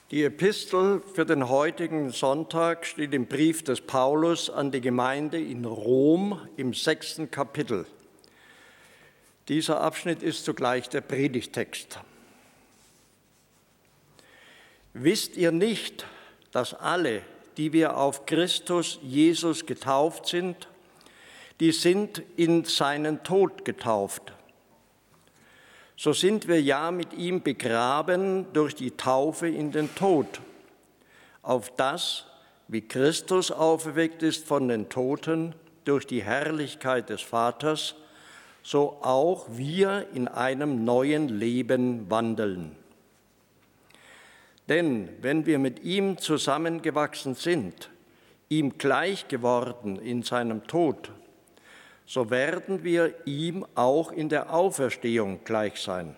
Die Epistel für den heutigen Sonntag steht im Brief des Paulus an die Gemeinde in Rom im 6. Kapitel. Dieser Abschnitt ist zugleich der Predigtext. Wisst ihr nicht, dass alle, die wir auf Christus Jesus getauft sind, die sind in seinen Tod getauft? So sind wir ja mit ihm begraben durch die Taufe in den Tod, auf das, wie Christus auferweckt ist von den Toten durch die Herrlichkeit des Vaters, so auch wir in einem neuen Leben wandeln. Denn wenn wir mit ihm zusammengewachsen sind, ihm gleich geworden in seinem Tod, so werden wir ihm auch in der Auferstehung gleich sein.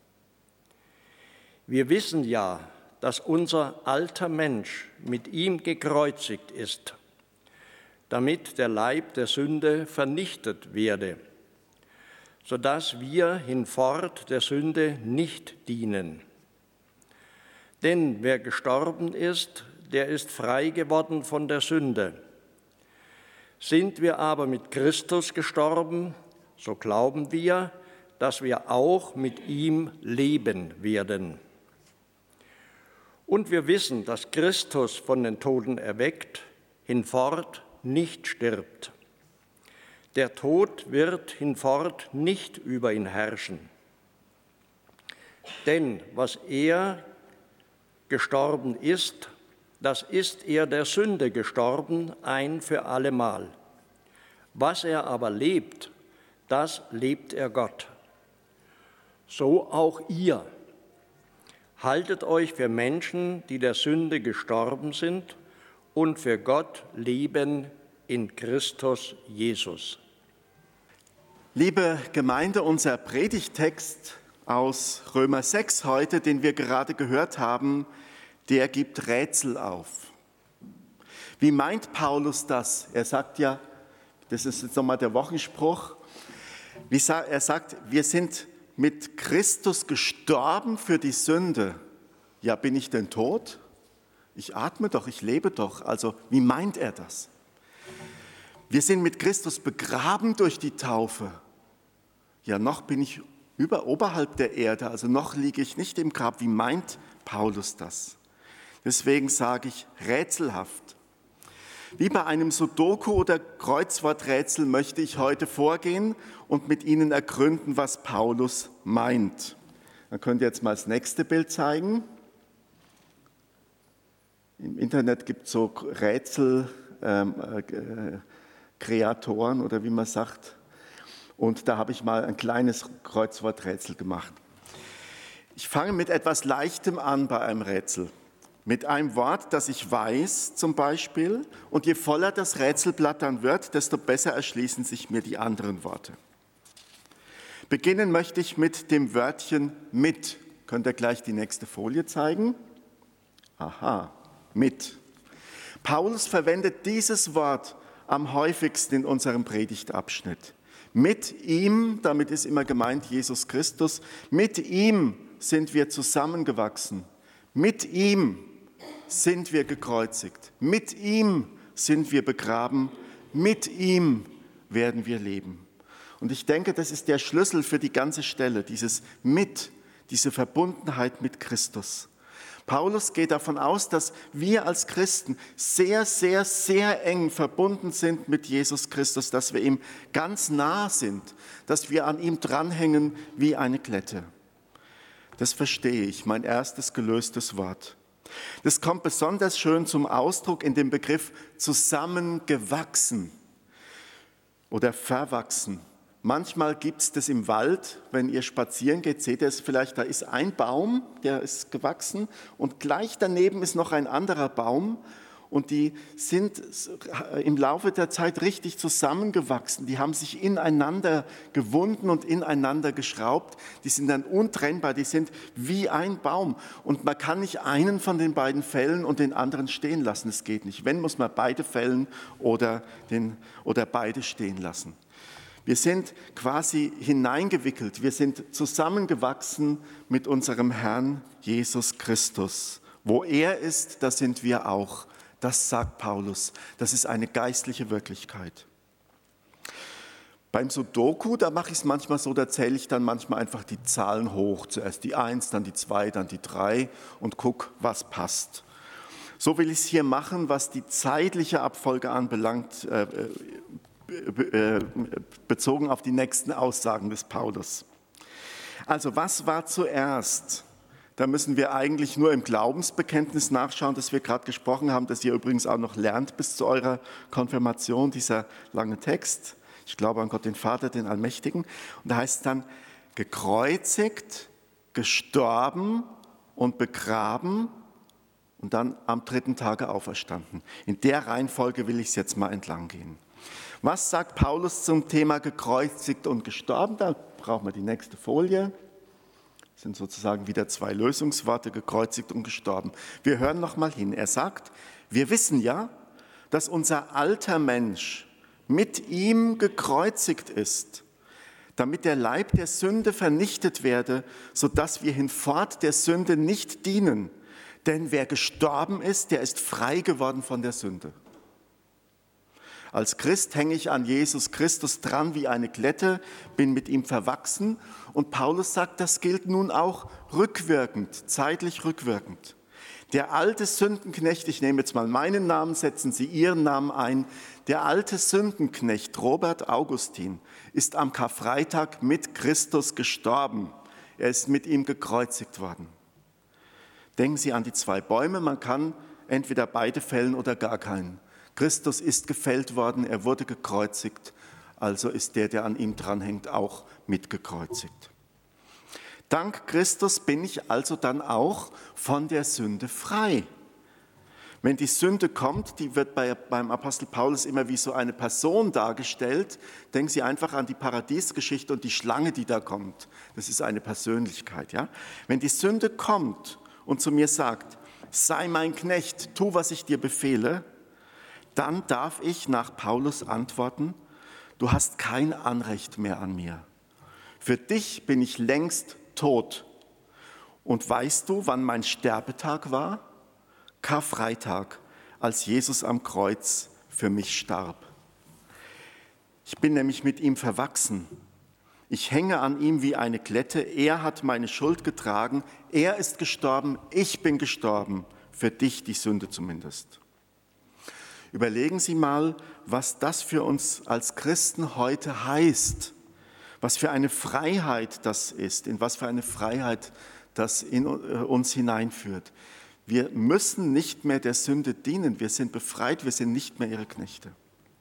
Wir wissen ja, dass unser alter Mensch mit ihm gekreuzigt ist, damit der Leib der Sünde vernichtet werde, sodass wir hinfort der Sünde nicht dienen. Denn wer gestorben ist, der ist frei geworden von der Sünde. Sind wir aber mit Christus gestorben, so glauben wir, dass wir auch mit ihm leben werden. Und wir wissen, dass Christus von den Toten erweckt, hinfort nicht stirbt. Der Tod wird hinfort nicht über ihn herrschen. Denn was er gestorben ist, das ist er der Sünde gestorben, ein für allemal. Was er aber lebt, das lebt er Gott. So auch ihr. Haltet euch für Menschen, die der Sünde gestorben sind und für Gott leben in Christus Jesus. Liebe Gemeinde, unser Predigtext aus Römer 6 heute, den wir gerade gehört haben, der gibt Rätsel auf. Wie meint Paulus das? Er sagt ja, das ist jetzt nochmal der Wochenspruch, er sagt, wir sind mit Christus gestorben für die Sünde. Ja, bin ich denn tot? Ich atme doch, ich lebe doch. Also, wie meint er das? Wir sind mit Christus begraben durch die Taufe. Ja, noch bin ich oberhalb der Erde, also noch liege ich nicht im Grab. Wie meint Paulus das? Deswegen sage ich rätselhaft. Wie bei einem Sudoku oder Kreuzworträtsel möchte ich heute vorgehen und mit Ihnen ergründen, was Paulus meint. Dann könnt ihr jetzt mal das nächste Bild zeigen. Im Internet gibt es so Rätselkreatoren oder wie man sagt. Und da habe ich mal ein kleines Kreuzworträtsel gemacht. Ich fange mit etwas Leichtem an bei einem Rätsel. Mit einem Wort, das ich weiß zum Beispiel. Und je voller das Rätselblatt dann wird, desto besser erschließen sich mir die anderen Worte. Beginnen möchte ich mit dem Wörtchen mit. Könnt ihr gleich die nächste Folie zeigen? Aha, mit. Paulus verwendet dieses Wort am häufigsten in unserem Predigtabschnitt. Mit ihm, damit ist immer gemeint Jesus Christus, mit ihm sind wir zusammengewachsen. Mit ihm sind wir gekreuzigt. Mit ihm sind wir begraben. Mit ihm werden wir leben. Und ich denke, das ist der Schlüssel für die ganze Stelle, dieses Mit, diese Verbundenheit mit Christus. Paulus geht davon aus, dass wir als Christen sehr, sehr, sehr eng verbunden sind mit Jesus Christus, dass wir ihm ganz nah sind, dass wir an ihm dranhängen wie eine Klette. Das verstehe ich, mein erstes gelöstes Wort. Das kommt besonders schön zum Ausdruck in dem Begriff zusammengewachsen oder verwachsen. Manchmal gibt es das im Wald, wenn ihr spazieren geht, seht ihr es vielleicht, da ist ein Baum, der ist gewachsen und gleich daneben ist noch ein anderer Baum und die sind im Laufe der Zeit richtig zusammengewachsen. Die haben sich ineinander gewunden und ineinander geschraubt. Die sind dann untrennbar, die sind wie ein Baum. Und man kann nicht einen von den beiden fällen und den anderen stehen lassen. Das geht nicht. Wenn, muss man beide fällen oder beide stehen lassen. Wir sind quasi hineingewickelt, wir sind zusammengewachsen mit unserem Herrn Jesus Christus Wo er ist, da sind wir auch. Das sagt Paulus. Das ist eine geistliche Wirklichkeit. Beim Sudoku, da mache ich es manchmal so, da zähle ich dann manchmal einfach die Zahlen hoch. Zuerst die 1, dann die 2, dann die 3 und gucke, was passt. So will ich es hier machen, was die zeitliche Abfolge anbelangt, bezogen auf die nächsten Aussagen des Paulus. Also was war zuerst? Da müssen wir eigentlich nur im Glaubensbekenntnis nachschauen, das wir gerade gesprochen haben, das ihr übrigens auch noch lernt bis zu eurer Konfirmation, dieser lange Text. Ich glaube an Gott, den Vater, den Allmächtigen. Und da heißt es dann, gekreuzigt, gestorben und begraben und dann am 3. Tage auferstanden. In der Reihenfolge will ich es jetzt mal entlang gehen. Was sagt Paulus zum Thema gekreuzigt und gestorben? Da brauchen wir die nächste Folie. Das sind sozusagen wieder 2 Lösungsworte, gekreuzigt und gestorben. Wir hören noch mal hin. Er sagt, wir wissen ja, dass unser alter Mensch mit ihm gekreuzigt ist, damit der Leib der Sünde vernichtet werde, sodass wir hinfort der Sünde nicht dienen. Denn wer gestorben ist, der ist frei geworden von der Sünde. Als Christ hänge ich an Jesus Christus dran wie eine Klette, bin mit ihm verwachsen. Und Paulus sagt, das gilt nun auch rückwirkend, zeitlich rückwirkend. Der alte Sündenknecht, ich nehme jetzt mal meinen Namen, setzen Sie Ihren Namen ein. Der alte Sündenknecht Robert Augustin ist am Karfreitag mit Christus gestorben. Er ist mit ihm gekreuzigt worden. Denken Sie an die 2 Bäume, man kann entweder beide fällen oder gar keinen. Christus ist gefällt worden, er wurde gekreuzigt, also ist der an ihm dranhängt, auch mitgekreuzigt. Dank Christus bin ich also dann auch von der Sünde frei. Wenn die Sünde kommt, die wird beim Apostel Paulus immer wie so eine Person dargestellt. Denken Sie einfach an die Paradiesgeschichte und die Schlange, die da kommt. Das ist eine Persönlichkeit. Ja? Wenn die Sünde kommt und zu mir sagt, sei mein Knecht, tu, was ich dir befehle, dann darf ich nach Paulus antworten, du hast kein Anrecht mehr an mir. Für dich bin ich längst tot. Und weißt du, wann mein Sterbetag war? Karfreitag, als Jesus am Kreuz für mich starb. Ich bin nämlich mit ihm verwachsen. Ich hänge an ihm wie eine Klette. Er hat meine Schuld getragen. Er ist gestorben. Ich bin gestorben. Für dich die Sünde zumindest. Überlegen Sie mal, was das für uns als Christen heute heißt. Was für eine Freiheit das ist, in was für eine Freiheit das in uns hineinführt. Wir müssen nicht mehr der Sünde dienen, wir sind befreit, wir sind nicht mehr ihre Knechte.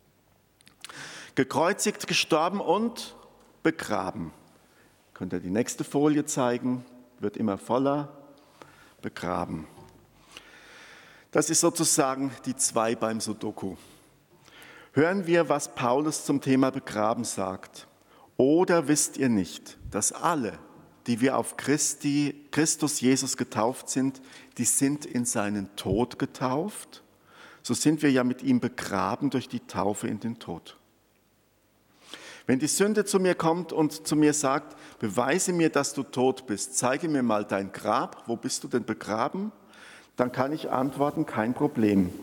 Gekreuzigt, gestorben und begraben. Könnt ihr die nächste Folie zeigen, wird immer voller, begraben. Das ist sozusagen die 2 beim Sudoku. Hören wir, was Paulus zum Thema Begraben sagt. Oder wisst ihr nicht, dass alle, die wir auf Christus Jesus getauft sind, die sind in seinen Tod getauft? So sind wir ja mit ihm begraben durch die Taufe in den Tod. Wenn die Sünde zu mir kommt und zu mir sagt, beweise mir, dass du tot bist, zeige mir mal dein Grab, wo bist du denn begraben? Dann kann ich antworten, kein Problem.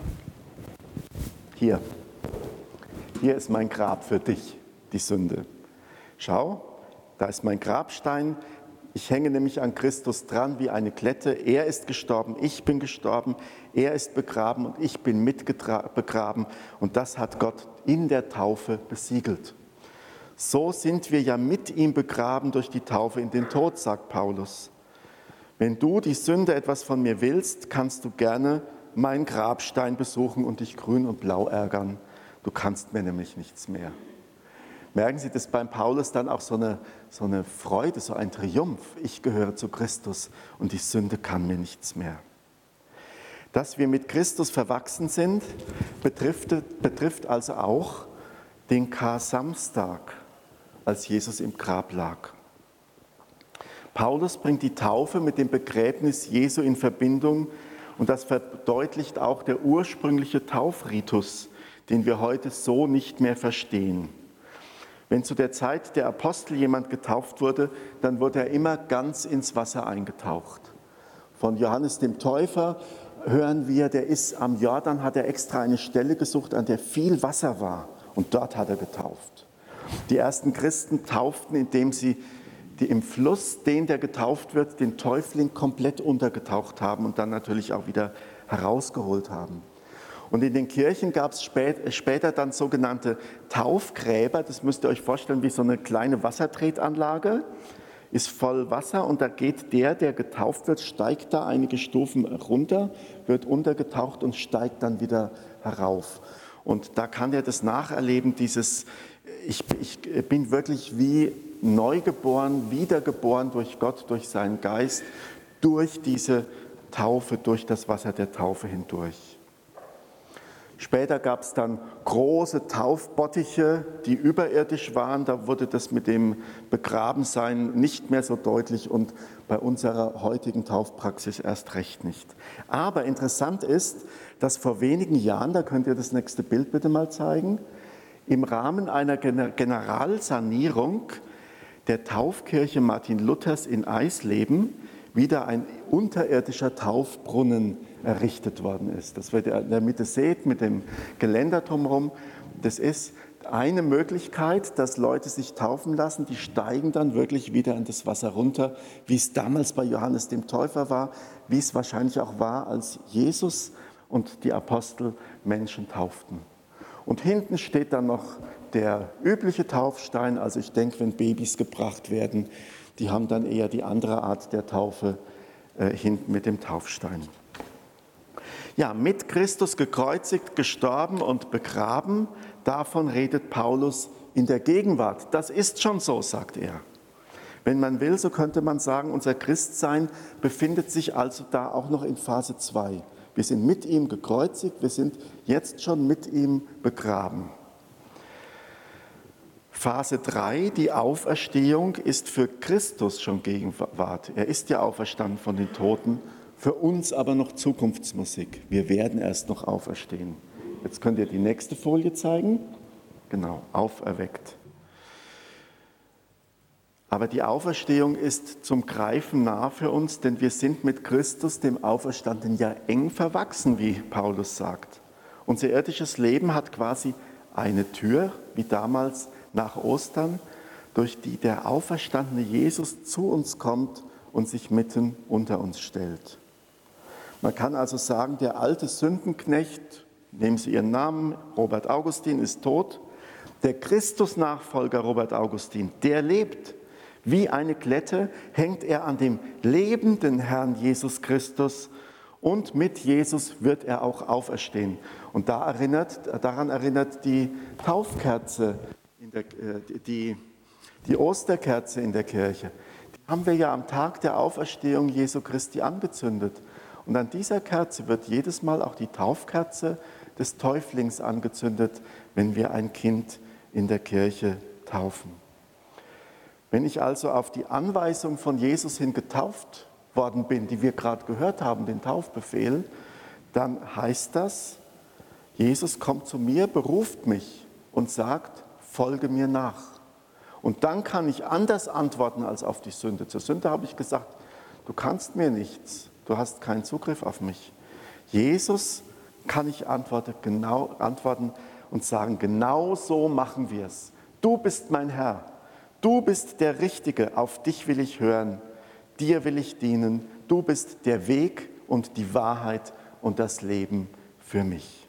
Hier ist mein Grab für dich, die Sünde. Schau, da ist mein Grabstein. Ich hänge nämlich an Christus dran wie eine Klette. Er ist gestorben, ich bin gestorben. Er ist begraben und ich bin begraben. Und das hat Gott in der Taufe besiegelt. So sind wir ja mit ihm begraben durch die Taufe in den Tod, sagt Paulus. Wenn du, die Sünde, etwas von mir willst, kannst du gerne meinen Grabstein besuchen und dich grün und blau ärgern. Du kannst mir nämlich nichts mehr. Merken Sie, dass beim Paulus dann auch so eine Freude, so ein Triumph. Ich gehöre zu Christus und die Sünde kann mir nichts mehr. Dass wir mit Christus verwachsen sind, betrifft also auch den Kar-Samstag, als Jesus im Grab lag. Paulus bringt die Taufe mit dem Begräbnis Jesu in Verbindung und das verdeutlicht auch der ursprüngliche Taufritus, den wir heute so nicht mehr verstehen. Wenn zu der Zeit der Apostel jemand getauft wurde, dann wurde er immer ganz ins Wasser eingetaucht. Von Johannes dem Täufer hören wir, der ist am Jordan, hat er extra eine Stelle gesucht, an der viel Wasser war. Und dort hat er getauft. Die ersten Christen tauften, indem sie im Fluss, der getauft wird, den Täufling komplett untergetaucht haben und dann natürlich auch wieder herausgeholt haben. Und in den Kirchen gab es später dann sogenannte Taufgräber. Das müsst ihr euch vorstellen wie so eine kleine Wassertretanlage. Ist voll Wasser und da geht der getauft wird, steigt da einige Stufen runter, wird untergetaucht und steigt dann wieder herauf. Und da kann er das nacherleben, ich bin wirklich wie neugeboren, wiedergeboren durch Gott, durch seinen Geist, durch diese Taufe, durch das Wasser der Taufe hindurch. Später gab es dann große Taufbottiche, die überirdisch waren. Da wurde das mit dem Begrabensein nicht mehr so deutlich und bei unserer heutigen Taufpraxis erst recht nicht. Aber interessant ist, dass vor wenigen Jahren, da könnt ihr das nächste Bild bitte mal zeigen, im Rahmen einer Generalsanierung der Taufkirche Martin Luthers in Eisleben wieder ein unterirdischer Taufbrunnen errichtet worden ist. Das wird ihr in der Mitte seht, mit dem Geländer drumherum. Das ist eine Möglichkeit, dass Leute sich taufen lassen, die steigen dann wirklich wieder in das Wasser runter, wie es damals bei Johannes dem Täufer war, wie es wahrscheinlich auch war, als Jesus und die Apostel Menschen tauften. Und hinten steht dann noch der übliche Taufstein, also ich denke, wenn Babys gebracht werden, die haben dann eher die andere Art der Taufe hinten mit dem Taufstein. Ja, mit Christus gekreuzigt, gestorben und begraben, davon redet Paulus in der Gegenwart. Das ist schon so, sagt er. Wenn man will, so könnte man sagen, unser Christsein befindet sich also da auch noch in Phase 2. Wir sind mit ihm gekreuzigt, wir sind jetzt schon mit ihm begraben. Phase 3, die Auferstehung, ist für Christus schon Gegenwart. Er ist ja auferstanden von den Toten, für uns aber noch Zukunftsmusik. Wir werden erst noch auferstehen. Jetzt könnt ihr die nächste Folie zeigen. Genau, auferweckt. Aber die Auferstehung ist zum Greifen nah für uns, denn wir sind mit Christus, dem Auferstandenen, ja eng verwachsen, wie Paulus sagt. Unser irdisches Leben hat quasi eine Tür, wie damals nach Ostern, durch die der auferstandene Jesus zu uns kommt und sich mitten unter uns stellt. Man kann also sagen, der alte Sündenknecht, nehmen Sie Ihren Namen, Robert Augustin, ist tot. Der Christus-Nachfolger Robert Augustin, der lebt. Wie eine Klette hängt er an dem lebenden Herrn Jesus Christus und mit Jesus wird er auch auferstehen. Und daran erinnert die Taufkerze, die Osterkerze in der Kirche. Die haben wir ja am Tag der Auferstehung Jesu Christi angezündet. Und an dieser Kerze wird jedes Mal auch die Taufkerze des Täuflings angezündet, wenn wir ein Kind in der Kirche taufen. Wenn ich also auf die Anweisung von Jesus hin getauft worden bin, die wir gerade gehört haben, den Taufbefehl, dann heißt das, Jesus kommt zu mir, beruft mich und sagt, folge mir nach. Und dann kann ich anders antworten als auf die Sünde. Zur Sünde habe ich gesagt, du kannst mir nichts, du hast keinen Zugriff auf mich. Jesus kann ich antworten und sagen, genau so machen wir es. Du bist mein Herr, du bist der Richtige, auf dich will ich hören, dir will ich dienen, du bist der Weg und die Wahrheit und das Leben für mich.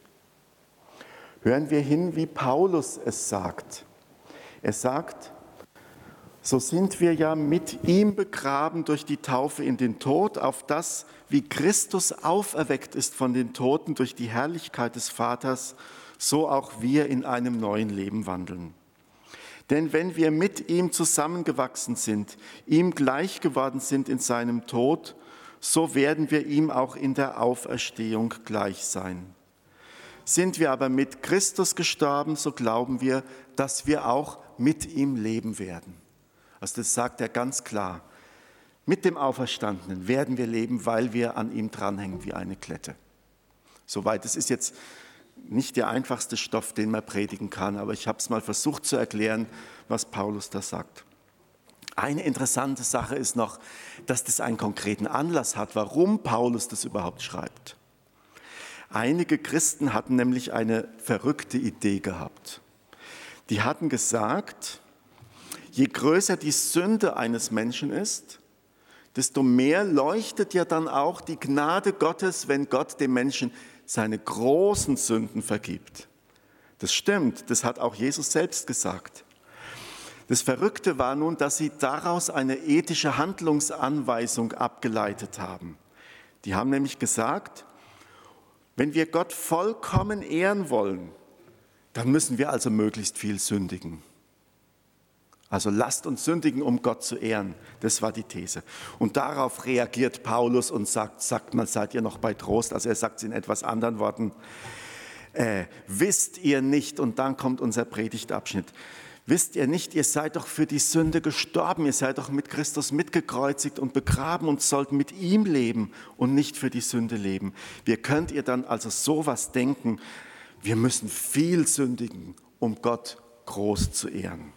Hören wir hin, wie Paulus es sagt. Er sagt, so sind wir ja mit ihm begraben durch die Taufe in den Tod, auf das, wie Christus auferweckt ist von den Toten durch die Herrlichkeit des Vaters, so auch wir in einem neuen Leben wandeln. Denn wenn wir mit ihm zusammengewachsen sind, ihm gleich geworden sind in seinem Tod, so werden wir ihm auch in der Auferstehung gleich sein. Sind wir aber mit Christus gestorben, so glauben wir, dass wir auch mit ihm leben werden. Also das sagt er ganz klar. Mit dem Auferstandenen werden wir leben, weil wir an ihm dranhängen wie eine Klette. Soweit, das ist jetzt nicht der einfachste Stoff, den man predigen kann, aber ich habe es mal versucht zu erklären, was Paulus da sagt. Eine interessante Sache ist noch, dass das einen konkreten Anlass hat, warum Paulus das überhaupt schreibt. Einige Christen hatten nämlich eine verrückte Idee gehabt. Die hatten gesagt, je größer die Sünde eines Menschen ist, desto mehr leuchtet ja dann auch die Gnade Gottes, wenn Gott dem Menschen seine großen Sünden vergibt. Das stimmt, das hat auch Jesus selbst gesagt. Das Verrückte war nun, dass sie daraus eine ethische Handlungsanweisung abgeleitet haben. Die haben nämlich gesagt, wenn wir Gott vollkommen ehren wollen, dann müssen wir also möglichst viel sündigen. Also lasst uns sündigen, um Gott zu ehren. Das war die These. Und darauf reagiert Paulus und sagt mal, seid ihr noch bei Trost? Also er sagt es in etwas anderen Worten. Wisst ihr nicht, und dann kommt unser Predigtabschnitt, wisst ihr nicht, ihr seid doch für die Sünde gestorben, ihr seid doch mit Christus mitgekreuzigt und begraben und sollt mit ihm leben und nicht für die Sünde leben. Wie könnt ihr dann also sowas denken? Wir müssen viel sündigen, um Gott groß zu ehren.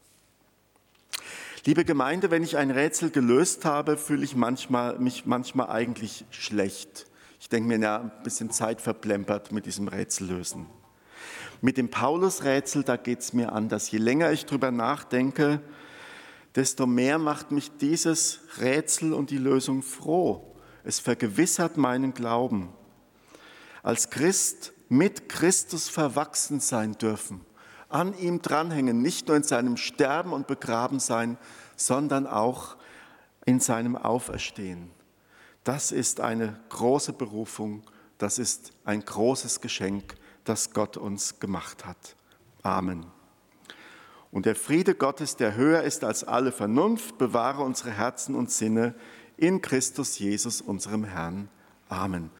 Liebe Gemeinde, wenn ich ein Rätsel gelöst habe, fühle ich mich manchmal eigentlich schlecht. Ich denke mir, ja, ein bisschen Zeit verplempert mit diesem Rätsellösen. Mit dem Paulus-Rätsel, da geht es mir anders. Je länger ich drüber nachdenke, desto mehr macht mich dieses Rätsel und die Lösung froh. Es vergewissert meinen Glauben. Als Christ mit Christus verwachsen sein dürfen, an ihm dranhängen, nicht nur in seinem Sterben und Begrabensein, sondern auch in seinem Auferstehen. Das ist eine große Berufung, das ist ein großes Geschenk, das Gott uns gemacht hat. Amen. Und der Friede Gottes, der höher ist als alle Vernunft, bewahre unsere Herzen und Sinne in Christus Jesus, unserem Herrn. Amen.